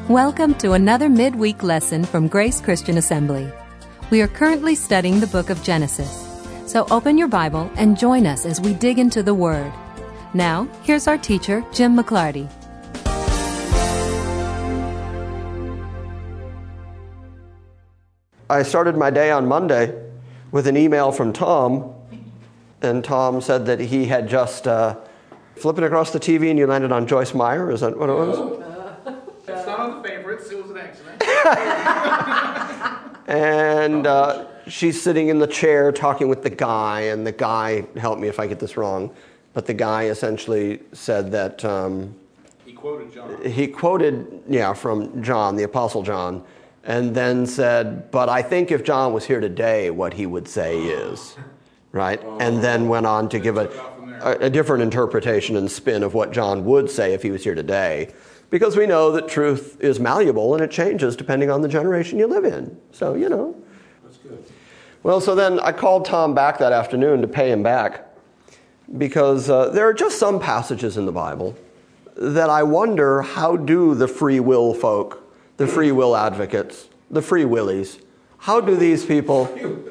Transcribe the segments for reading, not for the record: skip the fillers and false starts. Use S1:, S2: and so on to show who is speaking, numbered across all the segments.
S1: Welcome to another midweek lesson from Grace Christian Assembly. We are currently studying the book of Genesis. So open your Bible and join us as we dig into the Word. Now, here's our teacher, Jim McClarty.
S2: I started my day on Monday with an email from Tom, and Tom said that he had just flipping across the TV and you landed on Joyce Meyer. Is that what it was?
S3: It's not on the favorites. It was an accident.
S2: And she's sitting in the chair talking with the guy, and the guy, help me if I get this wrong, but the guy essentially said that
S3: he quoted John.
S2: He quoted, from John, the Apostle John, and then said, but I think if John was here today, what he would say is, right? And then went on to give a different interpretation and spin of what John would say if he was here today. Because we know that truth is malleable and it changes depending on the generation you live in. So,
S3: That's good.
S2: Well, so then I called Tom back that afternoon to pay him back because there are just some passages in the Bible that I wonder, how do the free will folk, the free will advocates, the free willies, how do those people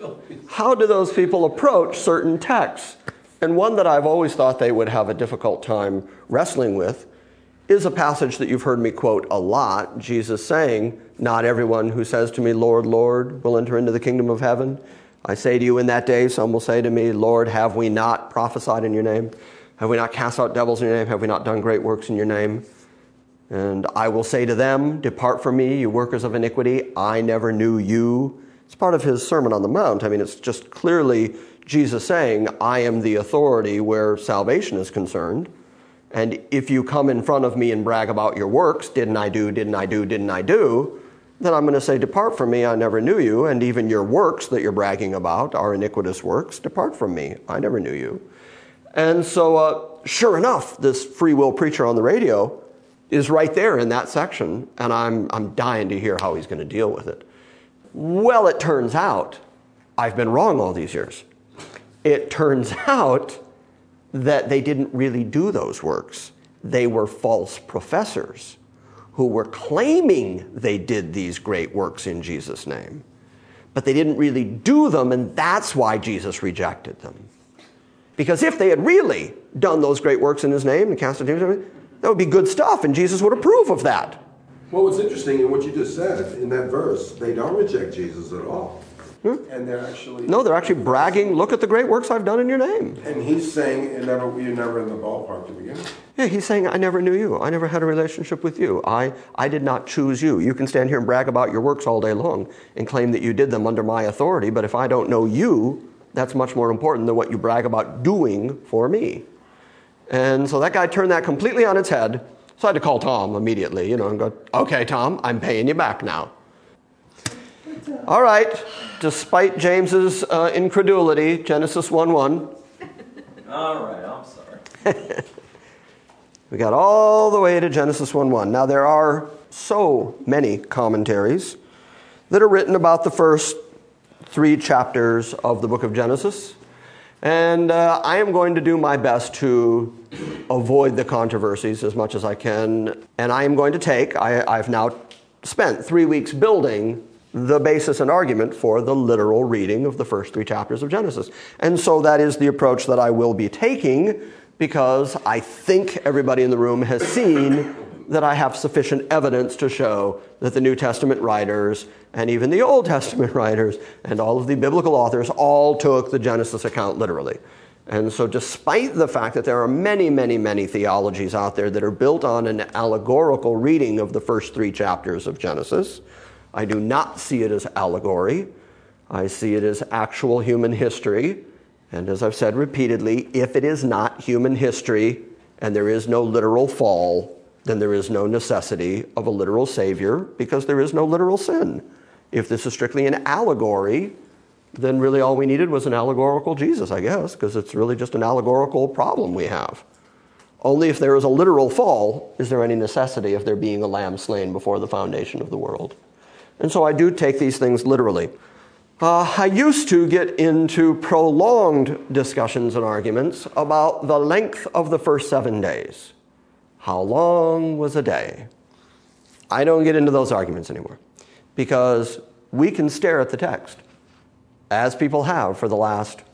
S2: approach certain texts? And one that I've always thought they would have a difficult time wrestling with is a passage that you've heard me quote a lot, Jesus saying, not everyone who says to me, Lord, Lord, will enter into the kingdom of heaven. I say to you in that day, some will say to me, Lord, have we not prophesied in your name? Have we not cast out devils in your name? Have we not done great works in your name? And I will say to them, depart from me, you workers of iniquity. I never knew you. It's part of his Sermon on the Mount. I mean, it's just clearly Jesus saying, I am the authority where salvation is concerned. And if you come in front of me and brag about your works, didn't I do, then I'm going to say, depart from me, I never knew you. And even your works that you're bragging about are iniquitous works. Depart from me, I never knew you. And so, sure enough, this free will preacher on the radio is right there in that section. And I'm dying to hear how he's going to deal with it. Well, it turns out I've been wrong all these years. It turns out that they didn't really do those works. They were false professors who were claiming they did these great works in Jesus' name. But they didn't really do them, and that's why Jesus rejected them. Because if they had really done those great works in his name and cast out demons, that would be good stuff, and Jesus would approve of that.
S4: Well, what's interesting in what you just said, in that verse, they don't reject Jesus at all. And they're actually
S2: bragging, look at the great works I've done in your name.
S4: And he's saying, you're never in the ballpark to begin with.
S2: Yeah, he's saying, I never knew you. I never had a relationship with you. I did not choose you. You can stand here and brag about your works all day long and claim that you did them under my authority, but if I don't know you, that's much more important than what you brag about doing for me. And so that guy turned that completely on its head. So I had to call Tom immediately, and go, okay, Tom, I'm paying you back now. All right, despite James's incredulity, Genesis 1:1.
S5: All right, I'm sorry.
S2: We got all the way to Genesis 1:1. Now, there are so many commentaries that are written about the first 3 chapters of the book of Genesis. And I am going to do my best to avoid the controversies as much as I can. And I am going to I've now spent 3 weeks building the basis and argument for the literal reading of the first 3 chapters of Genesis. And so that is the approach that I will be taking, because I think everybody in the room has seen that I have sufficient evidence to show that the New Testament writers and even the Old Testament writers and all of the biblical authors all took the Genesis account literally. And so despite the fact that there are many, many, many theologies out there that are built on an allegorical reading of the first 3 chapters of Genesis, I do not see it as allegory. I see it as actual human history. And as I've said repeatedly, if it is not human history and there is no literal fall, then there is no necessity of a literal Savior, because there is no literal sin. If this is strictly an allegory, then really all we needed was an allegorical Jesus, I guess, because it's really just an allegorical problem we have. Only if there is a literal fall is there any necessity of there being a lamb slain before the foundation of the world. And so I do take these things literally. I used to get into prolonged discussions and arguments about the length of the first 7 days. How long was a day? I don't get into those arguments anymore, because we can stare at the text, as people have for the last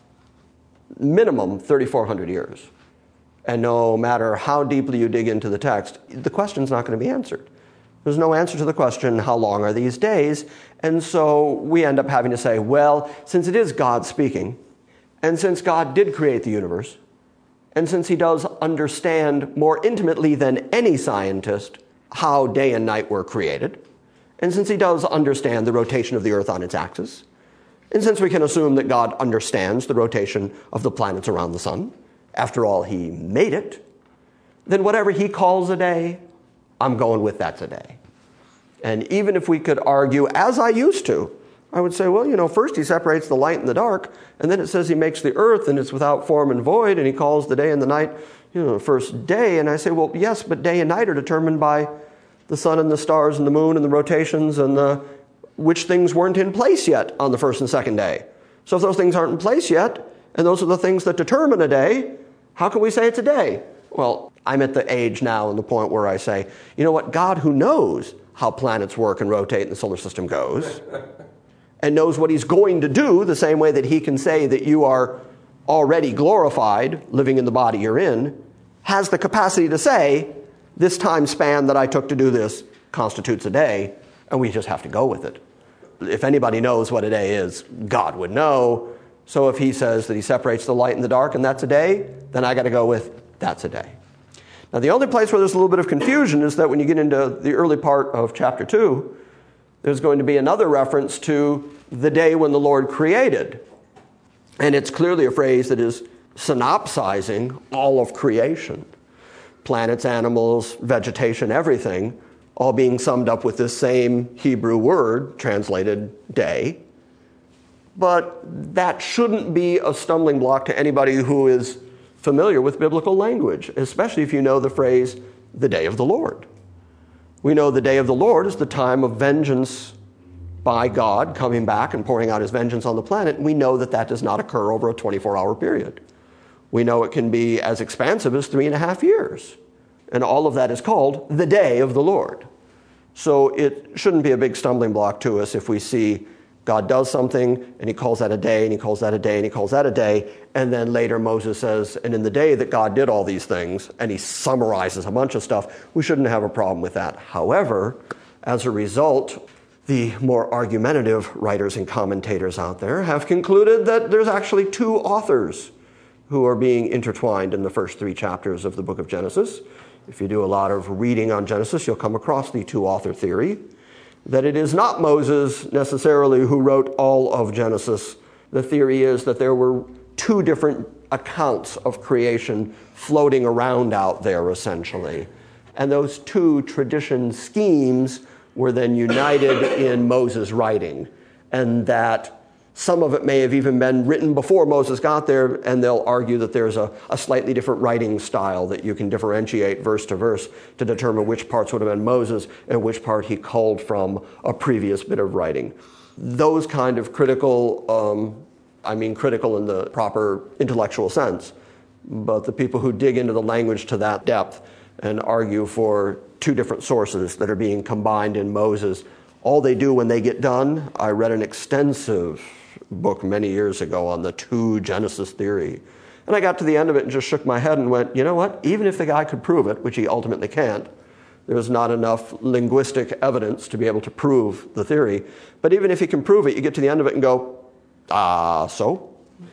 S2: minimum 3,400 years. And no matter how deeply you dig into the text, the question's not going to be answered. There's no answer to the question, how long are these days? And so we end up having to say, well, since it is God speaking, and since God did create the universe, and since he does understand more intimately than any scientist how day and night were created, and since he does understand the rotation of the earth on its axis, and since we can assume that God understands the rotation of the planets around the sun, after all, he made it, then whatever he calls a day, I'm going with that's a day. And even if we could argue, as I used to, I would say, well, first he separates the light and the dark, and then it says he makes the earth and it's without form and void, and he calls the day and the night, the first day. And I say, well, yes, but day and night are determined by the sun and the stars and the moon and the rotations and which things weren't in place yet on the first and second day. So if those things aren't in place yet, and those are the things that determine a day, how can we say it's a day? Well, I'm at the age now and the point where I say, you know what, God, who knows how planets work and rotate and the solar system goes, and knows what he's going to do the same way that he can say that you are already glorified, living in the body you're in, has the capacity to say, this time span that I took to do this constitutes a day, and we just have to go with it. If anybody knows what a day is, God would know. So if he says that he separates the light and the dark and that's a day, then I got to go with that's a day. Now, the only place where there's a little bit of confusion is that when you get into the early part of chapter 2, there's going to be another reference to the day when the Lord created. And it's clearly a phrase that is synopsizing all of creation. Planets, animals, vegetation, everything, all being summed up with this same Hebrew word, translated day. But that shouldn't be a stumbling block to anybody who is familiar with biblical language, especially if you know the phrase, the day of the Lord. We know the day of the Lord is the time of vengeance by God coming back and pouring out his vengeance on the planet. And we know that that does not occur over a 24-hour period. We know it can be as expansive as 3.5 years. And all of that is called the day of the Lord. So it shouldn't be a big stumbling block to us if we see God does something, and he calls that a day, and he calls that a day, and he calls that a day, and then later Moses says, and in the day that God did all these things, and he summarizes a bunch of stuff, we shouldn't have a problem with that. However, as a result, the more argumentative writers and commentators out there have concluded that there's actually 2 authors who are being intertwined in the first 3 chapters of the book of Genesis. If you do a lot of reading on Genesis, you'll come across the 2-author theory, that it is not Moses necessarily who wrote all of Genesis. The theory is that there were 2 different accounts of creation floating around out there, essentially. And those 2 tradition schemes were then united in Moses' writing. And that some of it may have even been written before Moses got there, and they'll argue that there's a slightly different writing style that you can differentiate verse to verse to determine which parts would have been Moses and which part he culled from a previous bit of writing. Those kind of critical in the proper intellectual sense, but the people who dig into the language to that depth and argue for 2 different sources that are being combined in Moses, all they do when they get done, I read an extensive book many years ago on the 2 Genesis theory. And I got to the end of it and just shook my head and went, you know what? Even if the guy could prove it, which he ultimately can't, there's not enough linguistic evidence to be able to prove the theory. But even if he can prove it, you get to the end of it and go, so?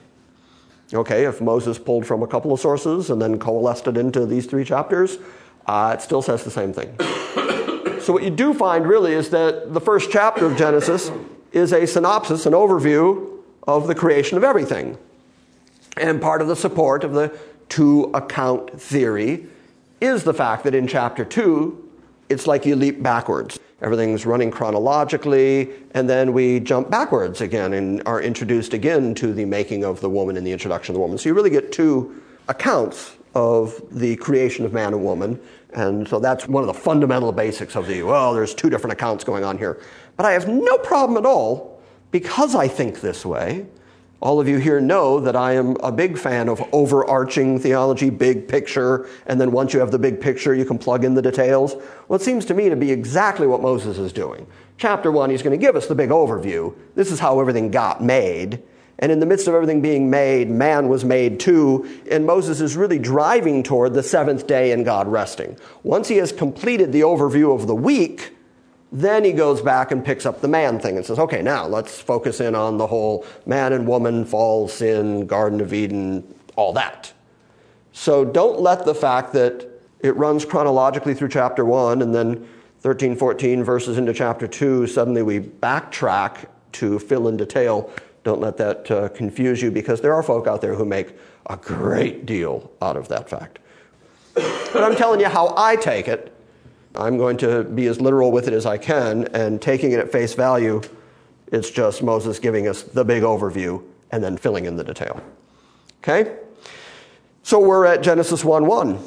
S2: Okay, if Moses pulled from a couple of sources and then coalesced it into these 3 chapters, it still says the same thing. So what you do find really is that the first chapter of Genesis is a synopsis, an overview of the creation of everything. And part of the support of the 2-account theory is the fact that in chapter 2, it's like you leap backwards. Everything's running chronologically, and then we jump backwards again and are introduced again to the making of the woman and the introduction of the woman. So you really get 2 accounts of the creation of man and woman. And so that's one of the fundamental basics of there's 2 different accounts going on here. But I have no problem at all, because I think this way, All of you here know that I am a big fan of overarching theology, big picture, and then once you have the big picture, you can plug in the details. Well, it seems to me to be exactly what Moses is doing. Chapter 1, he's going to give us the big overview. This is how everything got made. And in the midst of everything being made, man was made too, and Moses is really driving toward the seventh day and God resting. Once he has completed the overview of the week, then he goes back and picks up the man thing and says, okay, now let's focus in on the whole man and woman, fall, sin, Garden of Eden, all that. So don't let the fact that it runs chronologically through chapter 1 and then 13, 14 verses into chapter 2, suddenly we backtrack to fill in detail. Don't let that confuse you, because there are folk out there who make a great deal out of that fact. But I'm telling you how I take it. I'm going to be as literal with it as I can, and taking it at face value, it's just Moses giving us the big overview and then filling in the detail. Okay? So we're at Genesis 1:1.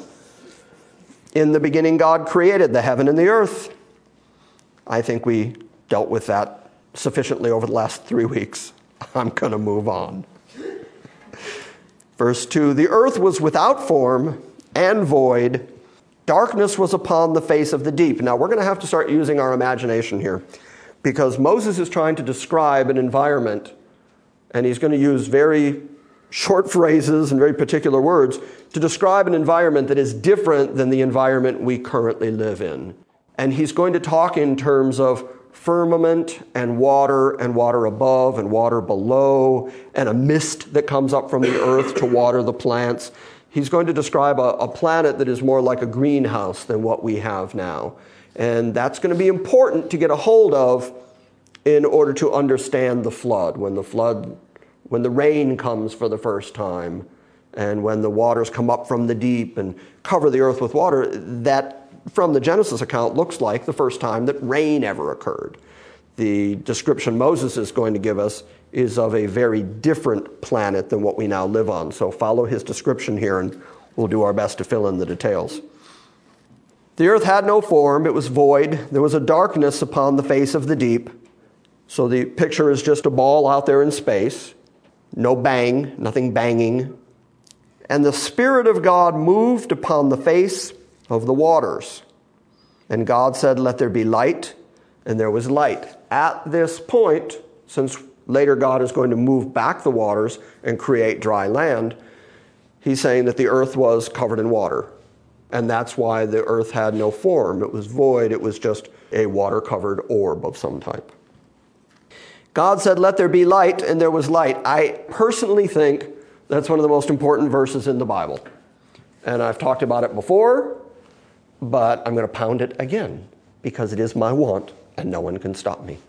S2: In the beginning, God created the heaven and the earth. I think we dealt with that sufficiently over the last 3 weeks. I'm going to move on. Verse 2, the earth was without form and void. Darkness was upon the face of the deep. Now, we're going to have to start using our imagination here, because Moses is trying to describe an environment, and he's going to use very short phrases and very particular words to describe an environment that is different than the environment we currently live in. And he's going to talk in terms of firmament and water above and water below, and a mist that comes up from the earth to water the plants. He's going to describe a planet that is more like a greenhouse than what we have now. And that's going to be important to get a hold of in order to understand the flood. When the rain comes for the first time, and when the waters come up from the deep and cover the earth with water, that from the Genesis account looks like the first time that rain ever occurred. The description Moses is going to give us is of a very different planet than what we now live on. So follow his description here, and we'll do our best to fill in the details. The earth had no form, it was void. There was a darkness upon the face of the deep. So the picture is just a ball out there in space. No bang, nothing banging. And the Spirit of God moved upon the face of the waters. And God said, let there be light, and there was light. At this point, since later God is going to move back the waters and create dry land, he's saying that the earth was covered in water. And that's why the earth had no form. It was void. It was just a water-covered orb of some type. God said, let there be light, and there was light. I personally think that's one of the most important verses in the Bible. And I've talked about it before, but I'm going to pound it again, because it is my want, and no one can stop me.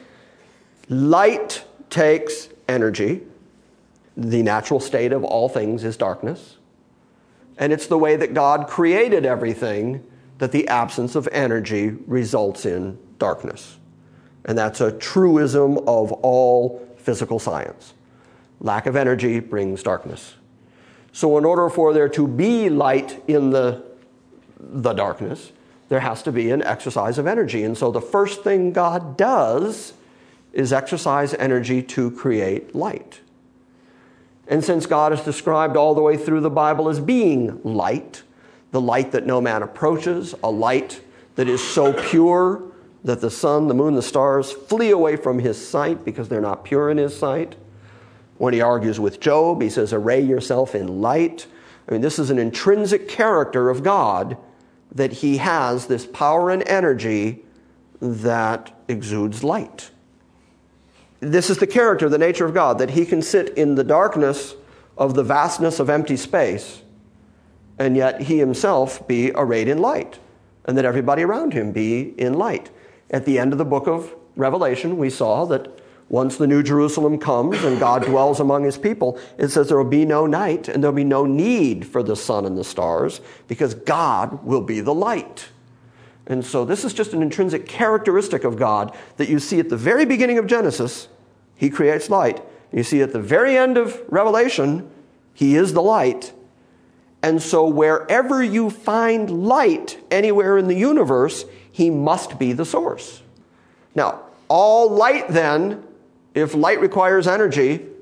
S2: Light takes energy. The natural state of all things is darkness. And it's the way that God created everything that the absence of energy results in darkness. And that's a truism of all physical science. Lack of energy brings darkness. So in order for there to be light in the darkness, there has to be an exercise of energy. And so the first thing God does is exercise energy to create light. And since God is described all the way through the Bible as being light, the light that no man approaches, a light that is so pure that the sun, the moon, the stars flee away from his sight because they're not pure in his sight. When he argues with Job, he says, array yourself in light. I mean, this is an intrinsic character of God, that he has this power and energy that exudes light. This is the character, the nature of God, that he can sit in the darkness of the vastness of empty space, and yet he himself be arrayed in light, and that everybody around him be in light. At the end of the book of Revelation, we saw that once the New Jerusalem comes and God dwells among his people, it says there will be no night and there will be no need for the sun and the stars, because God will be the light. And so this is just an intrinsic characteristic of God that you see at the very beginning of Genesis, he creates light. You see at the very end of Revelation, he is the light. And so wherever you find light anywhere in the universe, he must be the source. Now, all light then, if light requires energy,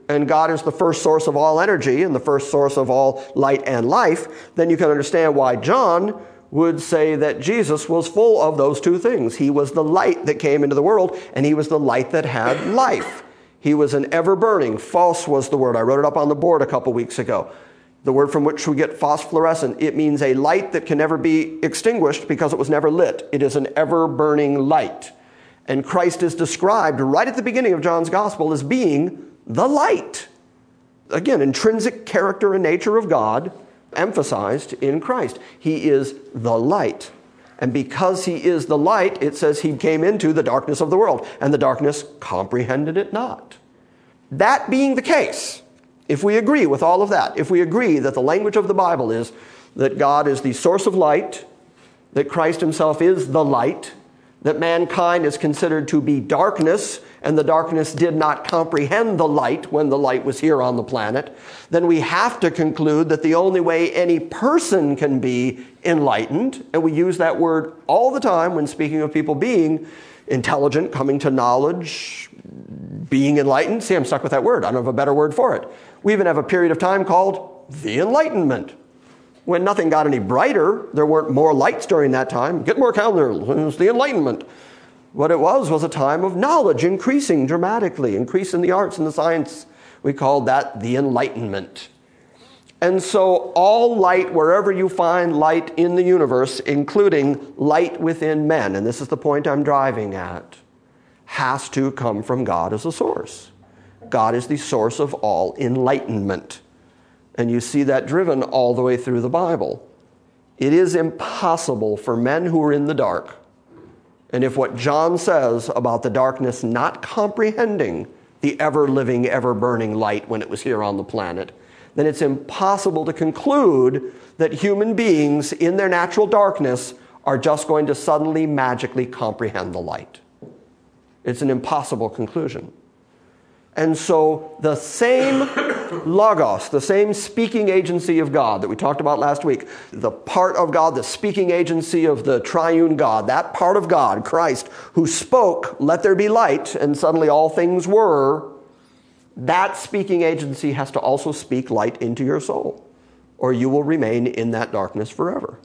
S2: and God is the first source of all energy and the first source of all light and life, then you can understand why John would say that Jesus was full of those two things. He was the light that came into the world, and he was the light that had life. He was an ever-burning, phos was the word. I wrote it up on the board a couple weeks ago. The word from which we get phosphorescent. It means a light that can never be extinguished because it was never lit. It is an ever-burning light. And Christ is described right at the beginning of John's gospel as being the light. Again, intrinsic character and nature of God emphasized in Christ. He is the light. And because he is the light, it says he came into the darkness of the world, and the darkness comprehended it not. That being the case, if we agree with all of that, if we agree that the language of the Bible is that God is the source of light, that Christ himself is the light, that mankind is considered to be darkness, and the darkness did not comprehend the light when the light was here on the planet, then we have to conclude that the only way any person can be enlightened, and we use that word all the time when speaking of people being intelligent, coming to knowledge, being enlightened. See, I'm stuck with that word. I don't have a better word for it. We even have a period of time called the Enlightenment. When nothing got any brighter, there weren't more lights during that time. Get more candles. It was the Enlightenment. What it was a time of knowledge increasing dramatically, increase in the arts and the science. We called that the Enlightenment. And so all light, wherever you find light in the universe, including light within men, and this is the point I'm driving at, has to come from God as a source. God is the source of all enlightenment. And you see that driven all the way through the Bible. It is impossible for men who are in the dark, and if what John says about the darkness not comprehending the ever-living, ever-burning light when it was here on the planet, then it's impossible to conclude that human beings in their natural darkness are just going to suddenly, magically comprehend the light. It's an impossible conclusion. And so the same logos, the same speaking agency of God that we talked about last week, the part of God, the speaking agency of the triune God, that part of God, Christ, who spoke, let there be light, and suddenly all things were, that speaking agency has to also speak light into your soul, or you will remain in that darkness forever.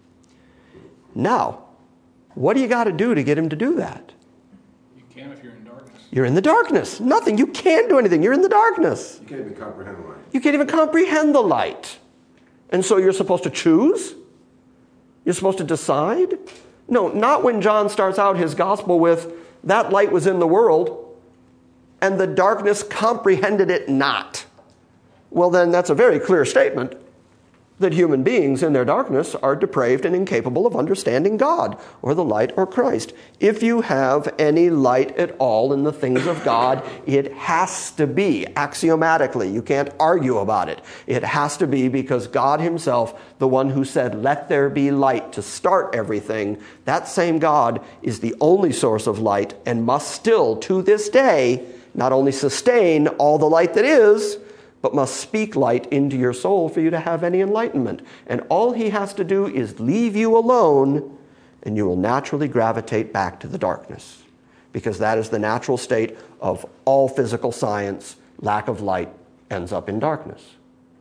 S2: Now, what do you got to do to get him to do that?
S3: You can if you're in darkness.
S2: You're in the darkness. Nothing. You can't do anything. You're in the darkness.
S4: You can't even comprehend light.
S2: You can't even comprehend the light. And so you're supposed to choose? You're supposed to decide? No, not when John starts out his gospel with, that light was in the world, and the darkness comprehended it not. Well, then that's a very clear statement that human beings in their darkness are depraved and incapable of understanding God or the light or Christ. If you have any light at all in the things of God, it has to be axiomatically. You can't argue about it. It has to be because God himself, the one who said, let there be light to start everything, that same God is the only source of light and must still, to this day, not only sustain all the light that is, but must speak light into your soul for you to have any enlightenment. And all he has to do is leave you alone, and you will naturally gravitate back to the darkness, because that is the natural state of all physical science. Lack of light ends up in darkness.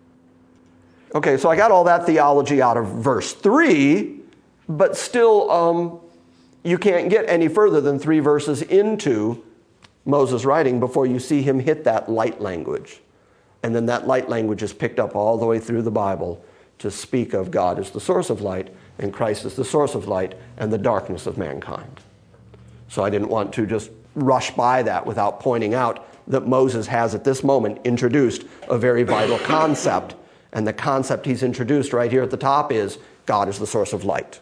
S2: Okay, so I got all that theology out of verse 3, but still you can't get any further than 3 verses into Moses' writing before you see him hit that light language. And then that light language is picked up all the way through the Bible to speak of God as the source of light, and Christ as the source of light, and the darkness of mankind. So I didn't want to just rush by that without pointing out that Moses has at this moment introduced a very vital concept. And the concept he's introduced right here at the top is God is the source of light.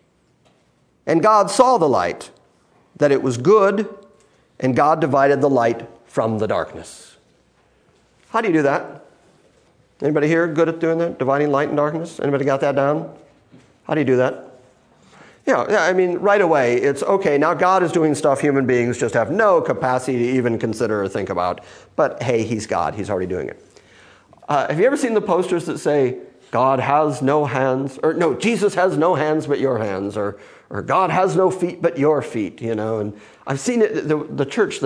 S2: And God saw the light, that it was good, and God divided the light from the darkness. How do you do that? Anybody here good at doing that? Dividing light and darkness? Anybody got that down? How do you do that? Yeah, I mean, right away, it's okay, now God is doing stuff human beings just have no capacity to even consider or think about. But hey, he's God. He's already doing it. Have you ever seen the posters that say, God has no hands, or no, Jesus has no hands but your hands, or God has no feet but your feet, you know? And I've seen it, the church that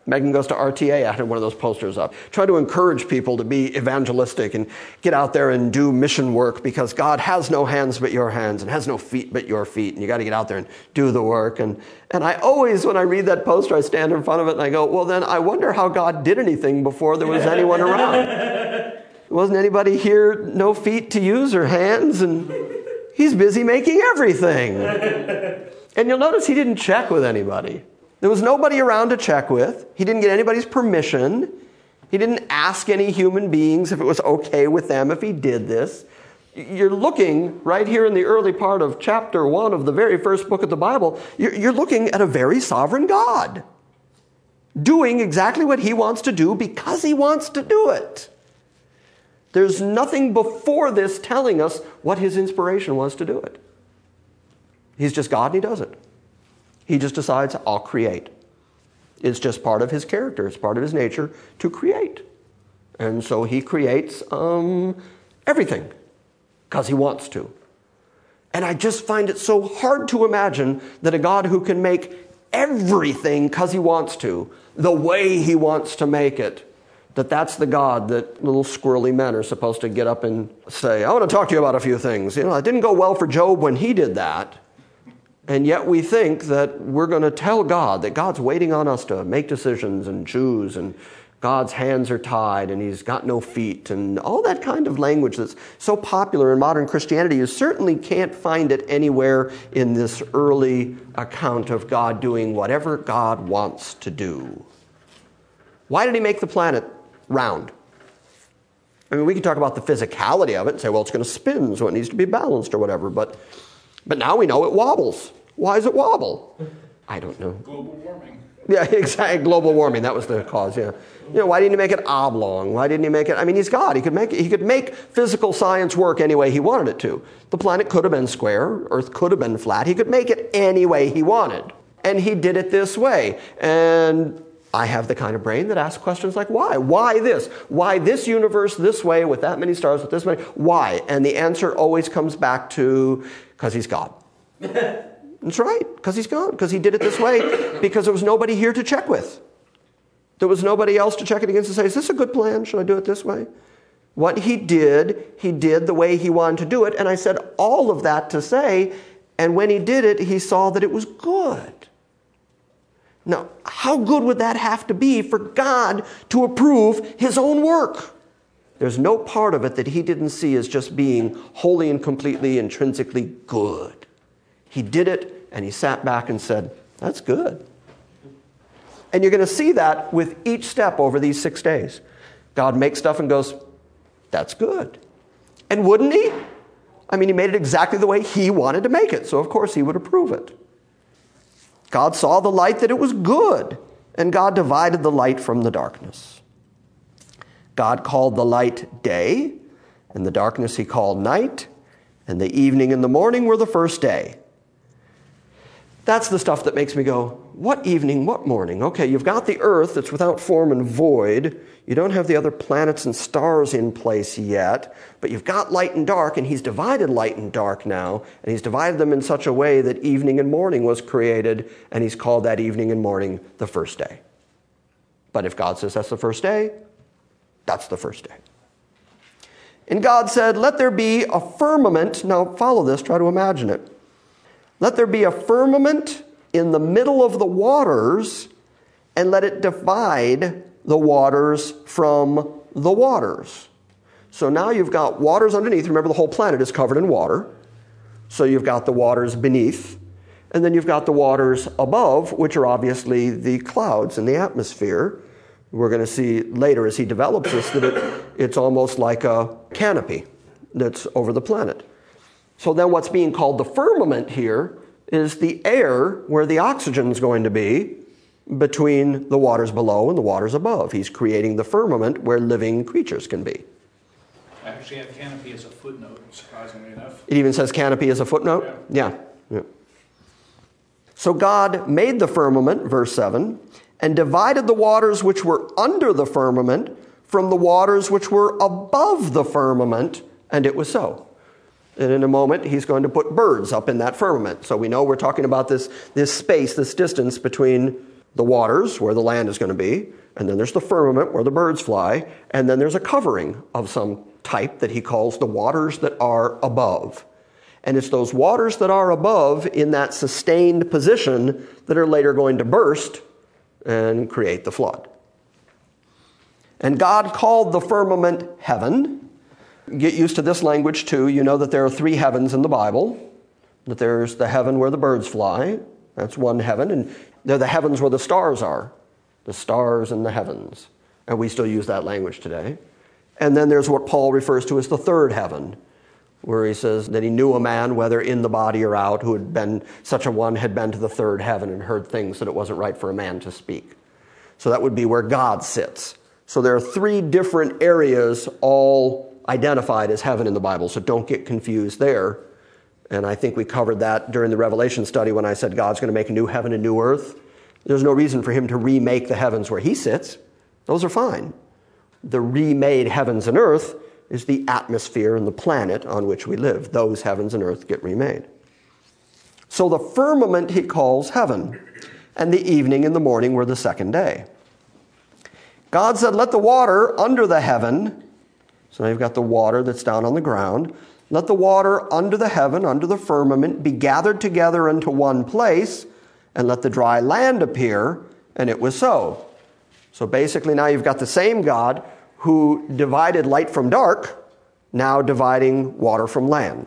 S2: Megan goes to RTA. I had one of those posters up. Try to encourage people to be evangelistic and get out there and do mission work, because God has no hands but your hands and has no feet but your feet, and you got to get out there and do the work. And I always, when I read that poster, I stand in front of it and I go, well, then I wonder how God did anything before there was anyone around. Wasn't anybody here, no feet to use or hands, and he's busy making everything. And you'll notice he didn't check with anybody. There was nobody around to check with. He didn't get anybody's permission. He didn't ask any human beings if it was okay with them if he did this. You're looking right here in the early part of chapter 1 of the very first book of the Bible, you're looking at a very sovereign God doing exactly what he wants to do because he wants to do it. There's nothing before this telling us what his inspiration was to do it. He's just God and he does it. He just decides, I'll create. It's just part of his character. It's part of his nature to create. And so he creates everything because he wants to. And I just find it so hard to imagine that a God who can make everything because he wants to, the way he wants to make it, that's the God that little squirrely men are supposed to get up and say, I want to talk to you about a few things. It didn't go well for Job when he did that. And yet we think that we're going to tell God that God's waiting on us to make decisions and choose, and God's hands are tied and he's got no feet, and all that kind of language that's so popular in modern Christianity. You certainly can't find it anywhere in this early account of God doing whatever God wants to do. Why did he make the planet round? I mean, we can talk about the physicality of it and say, well, it's going to spin, so it needs to be balanced or whatever, but now we know it wobbles. Why does it wobble? I don't know.
S3: Global warming.
S2: Yeah, exactly. Global warming. That was the cause, yeah. Why didn't he make it oblong? Why didn't he make it? I mean, he's God. He could make physical science work any way he wanted it to. The planet could have been square. Earth could have been flat. He could make it any way he wanted. And he did it this way. And I have the kind of brain that asks questions like, why? Why this? Why this universe this way with that many stars, with this many? Why? And the answer always comes back to, because he's God. That's right, because he's God. Because he did it this way, because there was nobody here to check with. There was nobody else to check it against and say, is this a good plan? Should I do it this way? What he did the way he wanted to do it. And I said all of that to say, and when he did it, he saw that it was good. Now, how good would that have to be for God to approve his own work? There's no part of it that he didn't see as just being wholly and completely intrinsically good. He did it, and he sat back and said, that's good. And you're going to see that with each step over these 6 days. God makes stuff and goes, that's good. And wouldn't he? I mean, he made it exactly the way he wanted to make it, so of course he would approve it. God saw the light that it was good, and God divided the light from the darkness. God called the light day, and the darkness he called night, and the evening and the morning were the first day. That's the stuff that makes me go, what evening, what morning? Okay, you've got the earth that's without form and void. You don't have the other planets and stars in place yet, but you've got light and dark, and he's divided light and dark now, and he's divided them in such a way that evening and morning was created, and he's called that evening and morning the first day. But if God says that's the first day, that's the first day. And God said, let there be a firmament. Now follow this, try to imagine it. Let there be a firmament in the middle of the waters, and let it divide the waters from the waters. So now you've got waters underneath. Remember, the whole planet is covered in water. So you've got the waters beneath, and then you've got the waters above, which are obviously the clouds in the atmosphere. We're going to see later as he develops this that it's almost like a canopy that's over the planet. So then what's being called the firmament here is the air where the oxygen is going to be between the waters below and the waters above. He's creating the firmament where living creatures can be.
S3: I actually have canopy as a footnote, surprisingly enough.
S2: It even says canopy as a footnote? Yeah. So God made the firmament, verse 7, and divided the waters which were under the firmament from the waters which were above the firmament, and it was so. And in a moment, he's going to put birds up in that firmament. So we know we're talking about this space, this distance between the waters where the land is going to be, and then there's the firmament where the birds fly, and then there's a covering of some type that he calls the waters that are above. And it's those waters that are above in that sustained position that are later going to burst and create the flood. And God called the firmament heaven. Get used to this language too. You know that there are 3 heavens in the Bible. That there's the heaven where the birds fly. That's one heaven. And they're the heavens where the stars are. The stars in the heavens. And we still use that language today. And then there's what Paul refers to as the third heaven, where he says that he knew a man, whether in the body or out, who had been, such a one had been to the third heaven and heard things that it wasn't right for a man to speak. So that would be where God sits. So there are 3 different areas all identified as heaven in the Bible, so don't get confused there. And I think we covered that during the Revelation study when I said God's going to make a new heaven and new earth. There's no reason for him to remake the heavens where he sits. Those are fine. The remade heavens and earth is the atmosphere and the planet on which we live. Those heavens and earth get remade. So the firmament he calls heaven, and the evening and the morning were the second day. God said, let the water under the heaven, so now you've got the water that's down on the ground, let the water under the heaven, under the firmament, be gathered together into one place, and let the dry land appear, and it was so. So basically now you've got the same God who divided light from dark, now dividing water from land.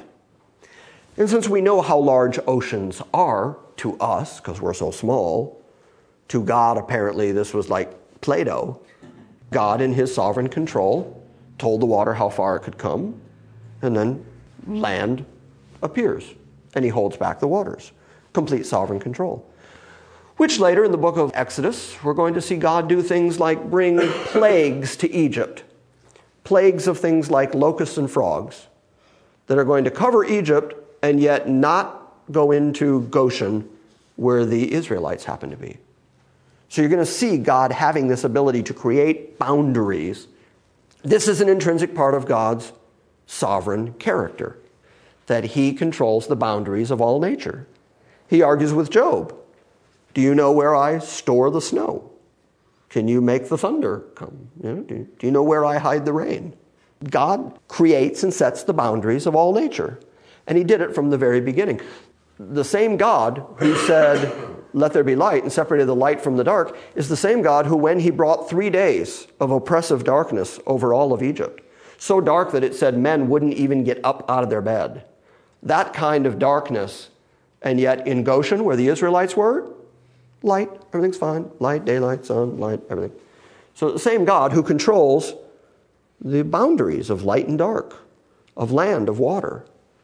S2: And since we know how large oceans are to us, because we're so small, to God apparently this was like Play-Doh. God in his sovereign control told the water how far it could come, and then land appears, and he holds back the waters. Complete sovereign control. Which later in the book of Exodus, we're going to see God do things like bring plagues to Egypt. Plagues of things like locusts and frogs that are going to cover Egypt and yet not go into Goshen where the Israelites happen to be. So you're going to see God having this ability to create boundaries. This is an intrinsic part of God's sovereign character, that he controls the boundaries of all nature. He argues with Job. Do you know where I store the snow? Can you make the thunder come? Do you know where I hide the rain? God creates and sets the boundaries of all nature. And he did it from the very beginning. The same God who said, let there be light, and separated the light from the dark, is the same God who, when he brought 3 days of oppressive darkness over all of Egypt, so dark that it said men wouldn't even get up out of their bed. That kind of darkness, and yet in Goshen, where the Israelites were, light, everything's fine. Light, daylight, sun, light, everything. So the same God who controls the boundaries of light and dark, of land, of water.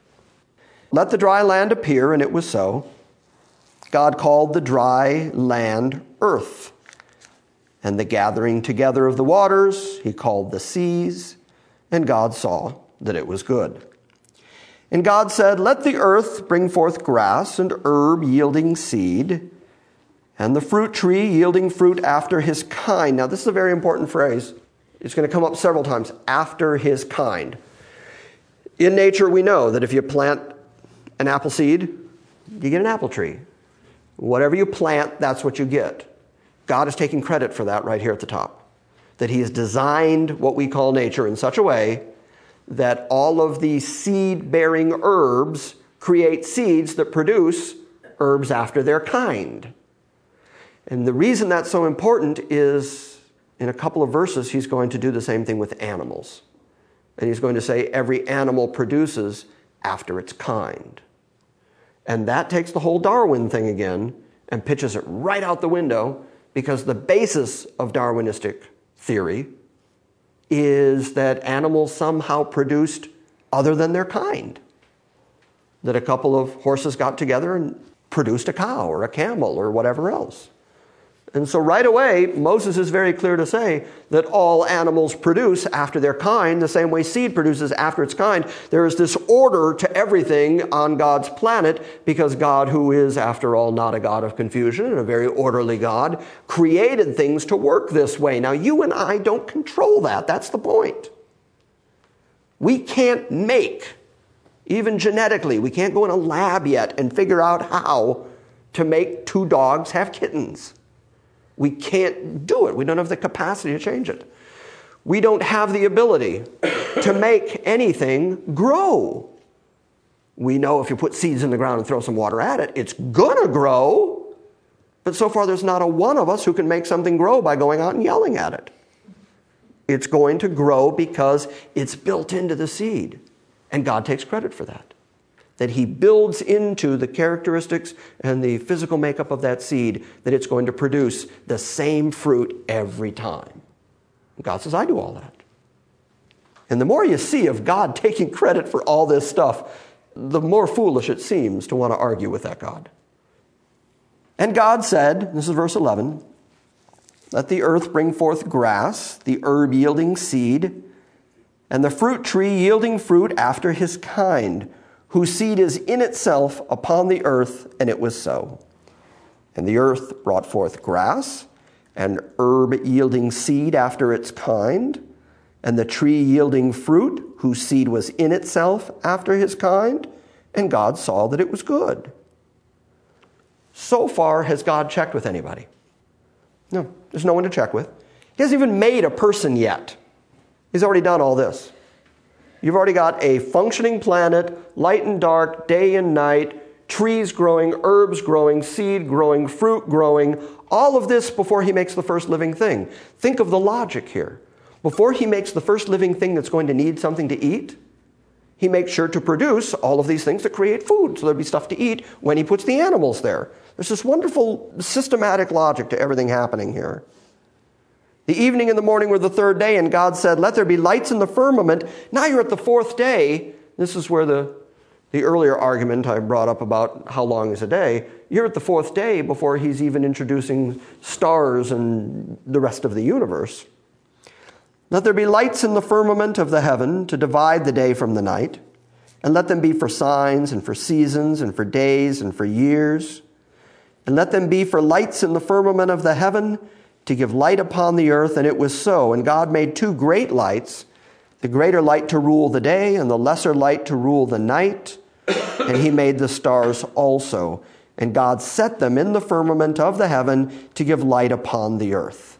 S2: Let the dry land appear, and it was so. God called the dry land earth. And the gathering together of the waters he called the seas, and God saw that it was good. And God said, let the earth bring forth grass and herb yielding seed, and the fruit tree yielding fruit after his kind. Now this is a very important phrase. It's going to come up several times, after his kind. In nature we know that if you plant an apple seed, you get an apple tree. Whatever you plant, that's what you get. God is taking credit for that right here at the top. That he has designed what we call nature in such a way that all of the seed-bearing herbs create seeds that produce herbs after their kind. And the reason that's so important is in a couple of verses he's going to do the same thing with animals. And he's going to say every animal produces after its kind. And that takes the whole Darwin thing again and pitches it right out the window, because the basis of Darwinistic theory is that animals somehow produced other than their kind. That a couple of horses got together and produced a cow or a camel or whatever else. And so right away, Moses is very clear to say that all animals produce after their kind, the same way seed produces after its kind. There is this order to everything on God's planet, because God, who is, after all, not a God of confusion and a very orderly God, created things to work this way. Now, you and I don't control that. That's the point. We can't make, even genetically, we can't go in a lab yet and figure out how to make 2 dogs have kittens. We can't do it. We don't have the capacity to change it. We don't have the ability to make anything grow. We know if you put seeds in the ground and throw some water at it, it's going to grow. But so far, there's not a one of us who can make something grow by going out and yelling at it. It's going to grow because it's built into the seed. And God takes credit for that. That he builds into the characteristics and the physical makeup of that seed that it's going to produce the same fruit every time. God says, I do all that. And the more you see of God taking credit for all this stuff, the more foolish it seems to want to argue with that God. And God said, this is verse 11, let the earth bring forth grass, the herb yielding seed, and the fruit tree yielding fruit after his kind, whose seed is in itself upon the earth, and it was so. And the earth brought forth grass, and herb yielding seed after its kind, and the tree yielding fruit, whose seed was in itself after his kind, and God saw that it was good. So far, has God checked with anybody? No, there's no one to check with. He hasn't even made a person yet. He's already done all this. You've already got a functioning planet, light and dark, day and night, trees growing, herbs growing, seed growing, fruit growing, all of this before he makes the first living thing. Think of the logic here. Before he makes the first living thing that's going to need something to eat, he makes sure to produce all of these things to create food, so there'll be stuff to eat when he puts the animals there. There's this wonderful systematic logic to everything happening here. The evening and the morning were the third day, and God said, let there be lights in the firmament. Now you're at the fourth day. This is where the earlier argument I brought up about how long is a day. You're at the fourth day before he's even introducing stars and the rest of the universe. Let there be lights in the firmament of the heaven to divide the day from the night, and let them be for signs and for seasons and for days and for years. And let them be for lights in the firmament of the heaven to give light upon the earth, and it was so. And God made two great lights, the greater light to rule the day and the lesser light to rule the night. And he made the stars also. And God set them in the firmament of the heaven to give light upon the earth.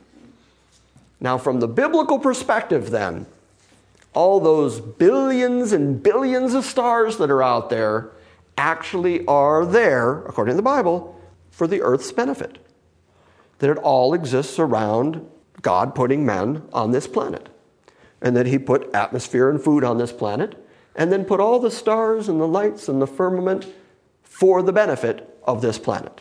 S2: Now, from the biblical perspective then, all those billions and billions of stars that are out there actually are there, according to the Bible, for the earth's benefit. That it all exists around God putting men on this planet. And that he put atmosphere and food on this planet, and then put all the stars and the lights and the firmament for the benefit of this planet.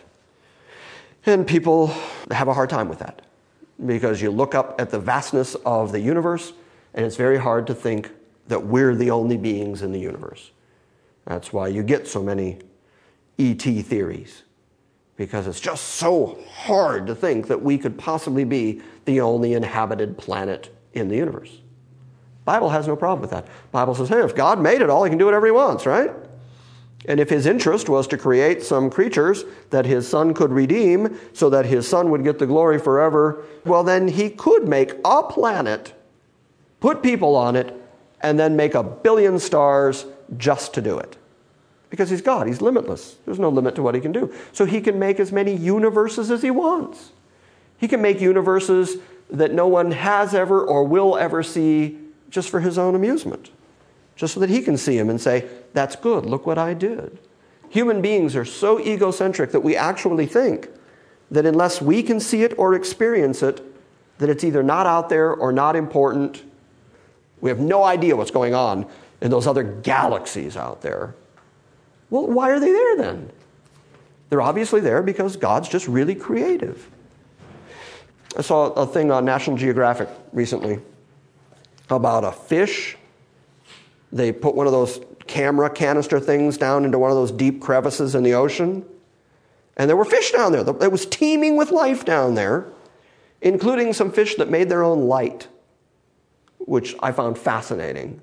S2: And people have a hard time with that, because you look up at the vastness of the universe, and it's very hard to think that we're the only beings in the universe. That's why you get so many E.T. theories. Because it's just so hard to think that we could possibly be the only inhabited planet in the universe. The Bible has no problem with that. The Bible says, hey, if God made it all, he can do whatever he wants, right? And if his interest was to create some creatures that his son could redeem so that his son would get the glory forever, well, then he could make a planet, put people on it, and then make 1 billion stars just to do it. Because he's God. He's limitless. There's no limit to what he can do. So he can make as many universes as he wants. He can make universes that no one has ever or will ever see just for his own amusement. Just so that he can see him and say, that's good. Look what I did. Human beings are so egocentric that we actually think that unless we can see it or experience it, that it's either not out there or not important. We have no idea what's going on in those other galaxies out there. Well, why are they there then? They're obviously there because God's just really creative. I saw a thing on National Geographic recently about a fish. They put one of those camera canister things down into one of those deep crevices in the ocean. And there were fish down there. It was teeming with life down there, including some fish that made their own light, which I found fascinating.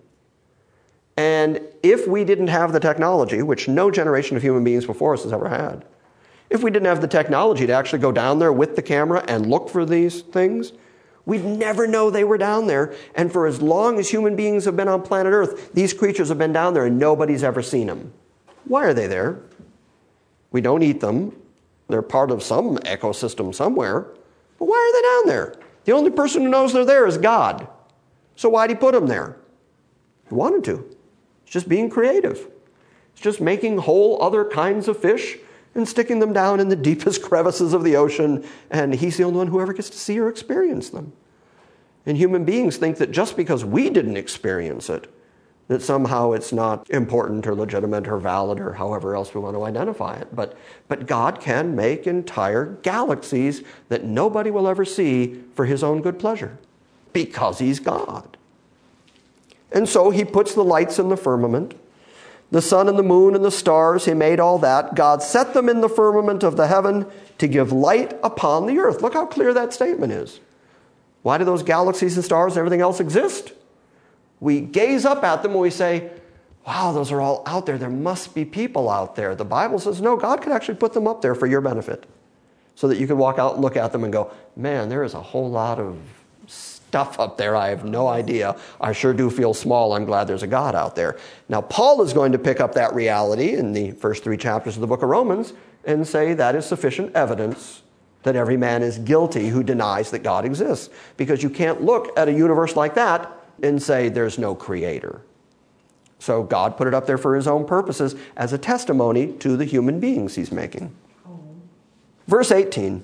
S2: And if we didn't have the technology, which no generation of human beings before us has ever had, if we didn't have the technology to actually go down there with the camera and look for these things, we'd never know they were down there. And for as long as human beings have been on planet Earth, these creatures have been down there and nobody's ever seen them. Why are they there? We don't eat them. They're part of some ecosystem somewhere. But why are they down there? The only person who knows they're there is God. So why'd he put them there? He wanted to. It's just being creative. It's just making whole other kinds of fish and sticking them down in the deepest crevices of the ocean, and he's the only one who ever gets to see or experience them. And human beings think that just because we didn't experience it, that somehow it's not important or legitimate or valid or however else we want to identify it. But God can make entire galaxies that nobody will ever see for his own good pleasure because he's God. And so he puts the lights in the firmament. The sun and the moon and the stars, he made all that. God set them in the firmament of the heaven to give light upon the earth. Look how clear that statement is. Why do those galaxies and stars and everything else exist? We gaze up at them and we say, wow, those are all out there. There must be people out there. The Bible says, no, God could actually put them up there for your benefit so that you can walk out and look at them and go, man, there is a whole lot of stuff up there. I have no idea. I sure do feel small. I'm glad there's a God out there. Now, Paul is going to pick up that reality in the first 3 chapters of the book of Romans and say that is sufficient evidence that every man is guilty who denies that God exists. Because you can't look at a universe like that and say there's no creator. So God put it up there for his own purposes as a testimony to the human beings he's making. Verse 17.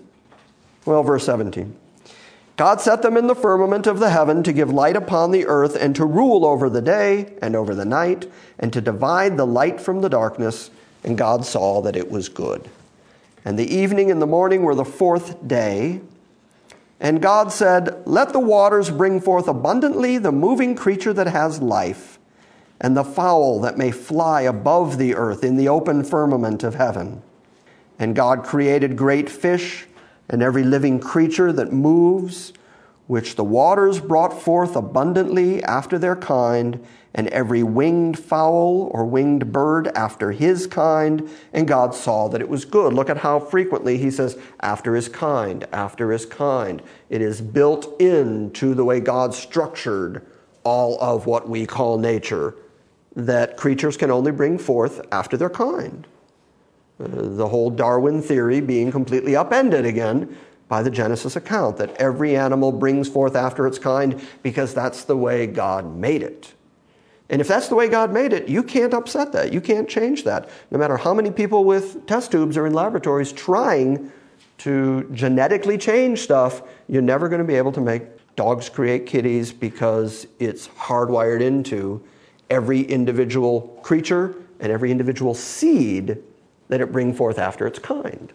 S2: God set them in the firmament of the heaven to give light upon the earth and to rule over the day and over the night and to divide the light from the darkness. And God saw that it was good. And the evening and the morning were the 4th day. And God said, let the waters bring forth abundantly the moving creature that has life, and the fowl that may fly above the earth in the open firmament of heaven. And God created great fish and every living creature that moves, which the waters brought forth abundantly after their kind, and every winged fowl or winged bird after his kind. And God saw that it was good. Look at how frequently he says, after his kind, after his kind. It is built into the way God structured all of what we call nature, that creatures can only bring forth after their kind. The whole Darwin theory being completely upended again by the Genesis account, that every animal brings forth after its kind because that's the way God made it. And if that's the way God made it, you can't upset that. You can't change that. No matter how many people with test tubes are in laboratories trying to genetically change stuff, you're never going to be able to make dogs create kitties because it's hardwired into every individual creature and every individual seed that it bring forth after its kind.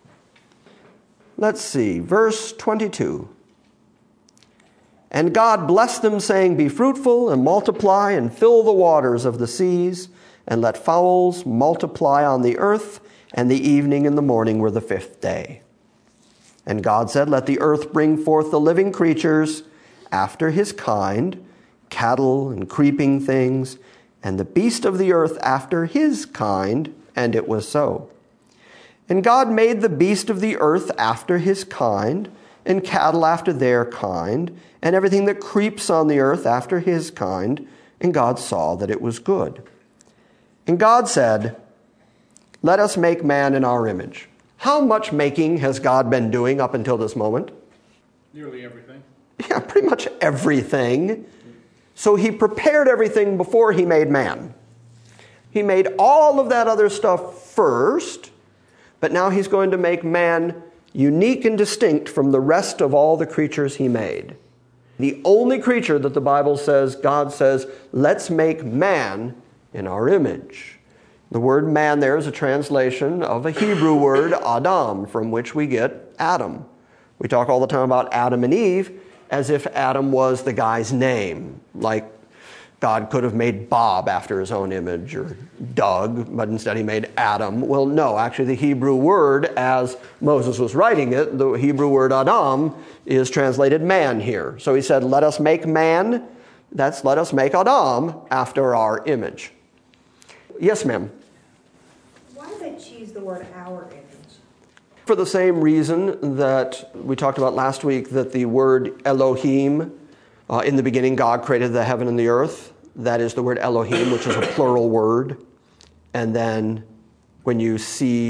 S2: Let's see, verse 22. And God blessed them, saying, be fruitful and multiply and fill the waters of the seas, and let fowls multiply on the earth. And the evening and the morning were the 5th day. And God said, let the earth bring forth the living creatures after his kind, cattle and creeping things, and the beast of the earth after his kind. And it was so. And God made the beast of the earth after his kind, and cattle after their kind, and everything that creeps on the earth after his kind. And God saw that it was good. And God said, let us make man in our image. How much making has God been doing up until this moment?
S3: Nearly everything.
S2: Yeah, pretty much everything. So he prepared everything before he made man. He made all of that other stuff first, but now he's going to make man unique and distinct from the rest of all the creatures he made. The only creature that the Bible says, God says, let's make man in our image. The word man there is a translation of a Hebrew word, Adam, from which we get Adam. We talk all the time about Adam and Eve as if Adam was the guy's name, like God could have made Bob after his own image, or Doug, but instead he made Adam. Well, no, actually the Hebrew word, as Moses was writing it, the Hebrew word Adam is translated man here. So he said, let us make man, that's let us make Adam after our image. Yes, ma'am?
S6: Why did they choose the word our image?
S2: For the same reason that we talked about last week, that the word Elohim, in the beginning God created the heaven and the earth. That is the word Elohim, which is a plural word. And then when you see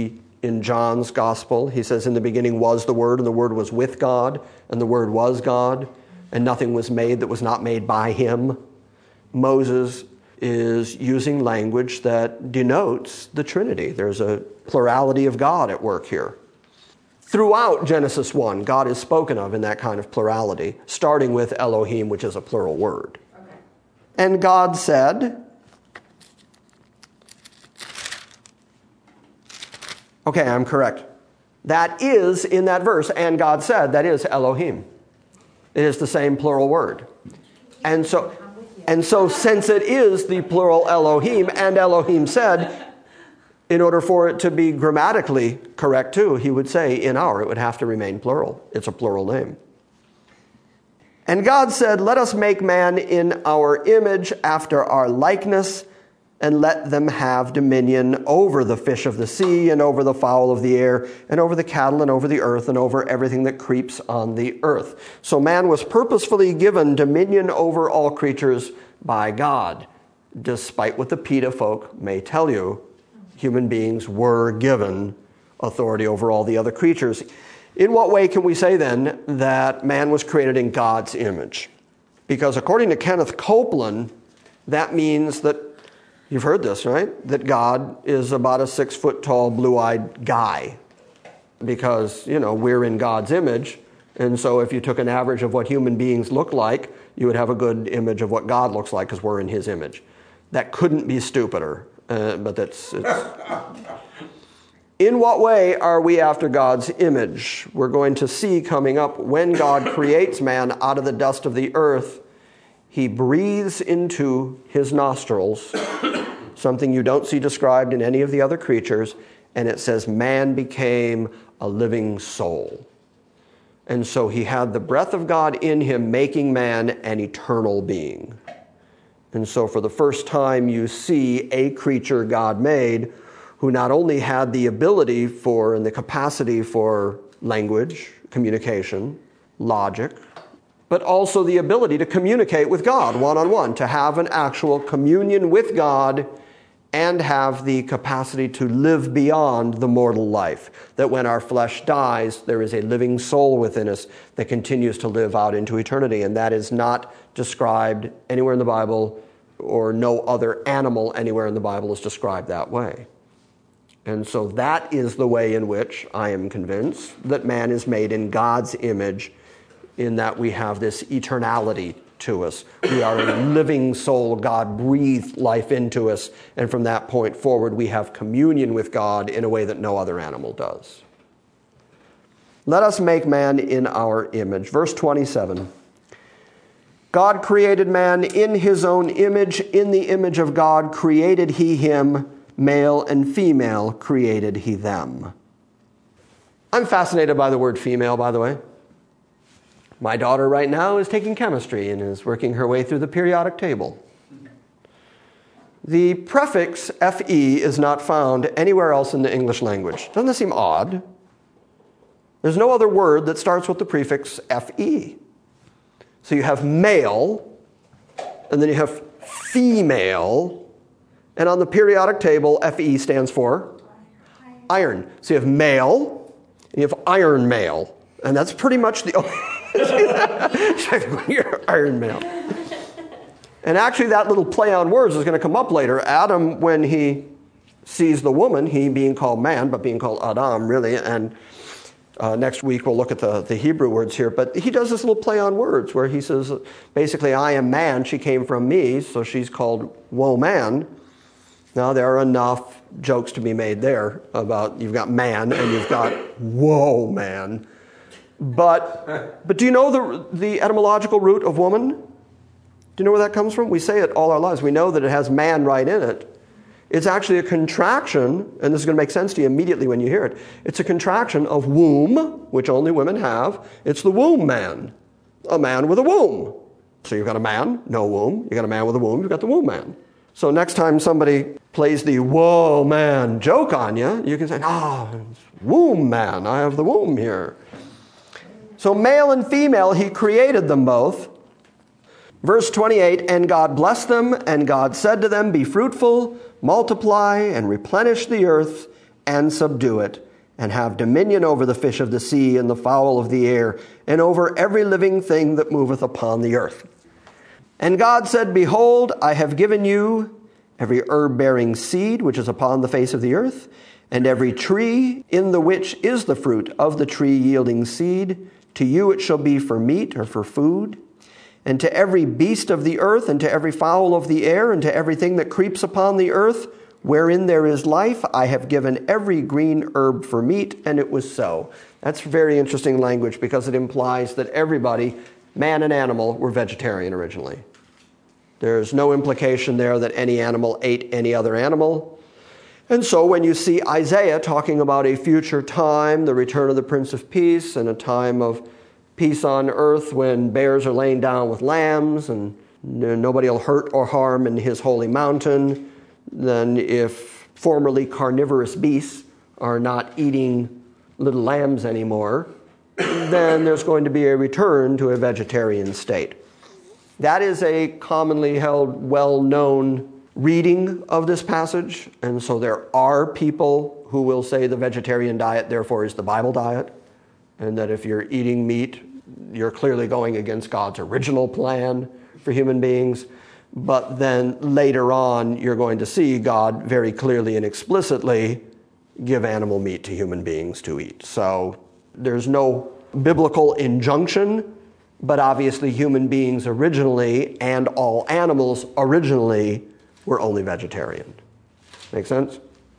S2: in John's gospel. He says, in the beginning was the Word, and the Word was with God, and the Word was God, and nothing was made that was not made by him. Moses is using language that denotes the Trinity. There's a plurality of God at work here. Throughout Genesis 1, God is spoken of in that kind of plurality, starting with Elohim, which is a plural word.
S6: Okay.
S2: And God said, okay, I'm correct. That is in that verse, and God said, that is Elohim. It is the same plural word. And so since it is the plural Elohim, and Elohim said, in order for it to be grammatically correct too, he would say in our, it would have to remain plural. It's a plural name. And God said, let us make man in our image after our likeness, and let them have dominion over the fish of the sea, and over the fowl of the air, and over the cattle, and over the earth, and over everything that creeps on the earth. So man was purposefully given dominion over all creatures by God. Despite what the PETA folk may tell you, human beings were given authority over all the other creatures. In what way can we say then that man was created in God's image? Because according to Kenneth Copeland, that means that, you've heard this, right? That God is about a 6-foot-tall, blue-eyed guy. Because, we're in God's image. And so if you took an average of what human beings look like, you would have a good image of what God looks like because we're in his image. That couldn't be stupider. But it's In what way are we after God's image? We're going to see coming up when God creates man out of the dust of the earth, he breathes into his nostrils something you don't see described in any of the other creatures, and it says man became a living soul. And so he had the breath of God in him, making man an eternal being. And so for the first time you see a creature God made who not only had the ability for and the capacity for language, communication, logic, but also the ability to communicate with God one-on-one, to have an actual communion with God and have the capacity to live beyond the mortal life. That when our flesh dies, there is a living soul within us that continues to live out into eternity. And that is not described anywhere in the Bible, or no other animal anywhere in the Bible is described that way. And so that is the way in which I am convinced that man is made in God's image, in that we have this eternality to us. We are a living soul. God breathed life into us. And from that point forward, we have communion with God in a way that no other animal does. Let us make man in our image. Verse 27. God created man in his own image. In the image of God created he him. Male and female created he them. I'm fascinated by the word female, by the way. My daughter right now is taking chemistry and is working her way through the periodic table. The prefix FE is not found anywhere else in the English language. Doesn't that seem odd? There's no other word that starts with the prefix FE. So you have male, and then you have female, and on the periodic table, FE stands for iron. So you have male, and you have iron male, and that's pretty much the you're Iron Male. And actually that little play on words is going to come up later. Adam, when he sees the woman, he being called man, but being called Adam, really, and next week we'll look at the Hebrew words here, but he does this little play on words where he says, basically, I am man, she came from me, so she's called woman. Now there are enough jokes to be made there about you've got man and you've got whoa man. But do you know the etymological root of woman? Do you know where that comes from? We say it all our lives. We know that it has man right in it. It's actually a contraction, and this is going to make sense to you immediately when you hear it. It's a contraction of womb, which only women have. It's the womb man, a man with a womb. So you've got a man, no womb. You've got a man with a womb, you've got the womb man. So next time somebody plays the whoa man joke on you, you can say, it's womb man, I have the womb here. So male and female, he created them both. Verse 28, and God blessed them, and God said to them, be fruitful, multiply, and replenish the earth, and subdue it, and have dominion over the fish of the sea and the fowl of the air, and over every living thing that moveth upon the earth. And God said, Behold, I have given you every herb-bearing seed which is upon the face of the earth, and every tree in the which is the fruit of the tree yielding seed. To you it shall be for meat, or for food. And to every beast of the earth, and to every fowl of the air, and to everything that creeps upon the earth, wherein there is life, I have given every green herb for meat, and it was so. That's very interesting language, because it implies that everybody, man and animal, were vegetarian originally. There's no implication there that any animal ate any other animal. And so when you see Isaiah talking about a future time, the return of the Prince of Peace, and a time of peace on earth when bears are laying down with lambs and nobody will hurt or harm in his holy mountain, then if formerly carnivorous beasts are not eating little lambs anymore, then there's going to be a return to a vegetarian state. That is a commonly held, well-known reading of this passage, and so there are people who will say the vegetarian diet, therefore, is the Bible diet, and that if you're eating meat, you're clearly going against God's original plan for human beings. But then later on, you're going to see God very clearly and explicitly give animal meat to human beings to eat. So there's no biblical injunction, but obviously human beings originally and all animals originally were only vegetarian. Make sense?